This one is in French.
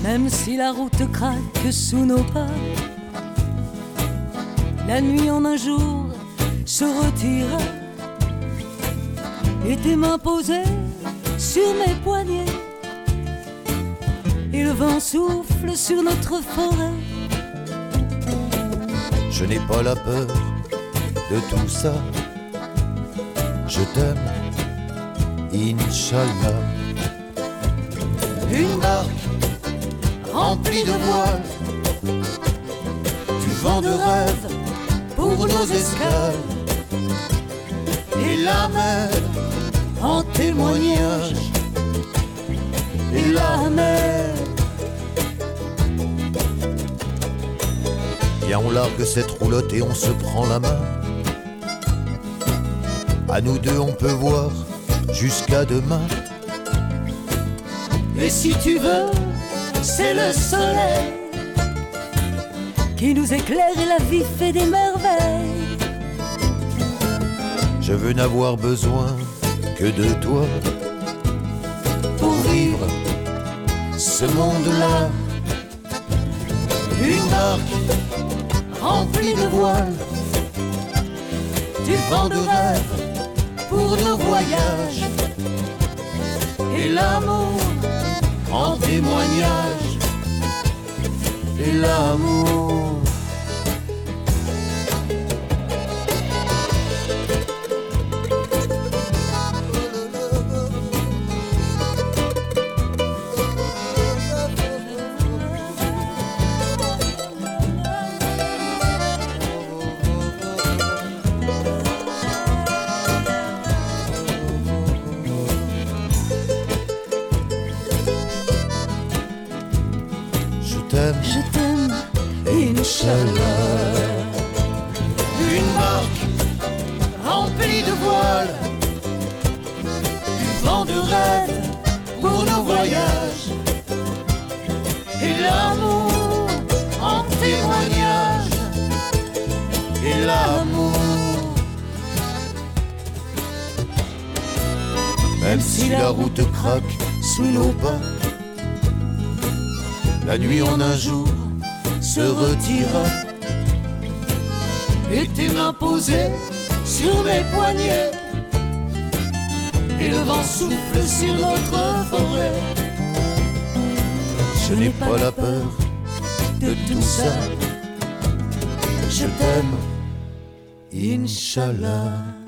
Même si la route craque sous nos pas, la nuit en un jour se retira et tes mains posées sur mes poignets et le vent souffle sur notre forêt. Je n'ai pas la peur de tout ça. Je t'aime, Inch'Allah. Une barque remplie de voiles, du vent de rêve pour nos escales, et la mer en témoignage, et la mer. Viens, on largue cette roulotte et on se prend la main. À nous deux on peut voir jusqu'à demain. Et si tu veux, c'est le soleil qui nous éclaire et la vie fait des merveilles. Je veux n'avoir besoin que de toi pour vivre ce monde-là. Une barque remplie de voiles, du vent de rêve pour nos voyages, et l'amour en témoignage, et l'amour. Je t'aime, Inch'Allah. Une barque remplie de voiles, du vent de rêve pour nos voyages, et l'amour en témoignage, et l'amour. Même si la route craque sous nos pas, la nuit en un jour se retira et tes mains posées sur mes poignets, et le vent souffle sur notre forêt. Je n'ai pas la peur de tout ça. Je t'aime, Inch'Allah.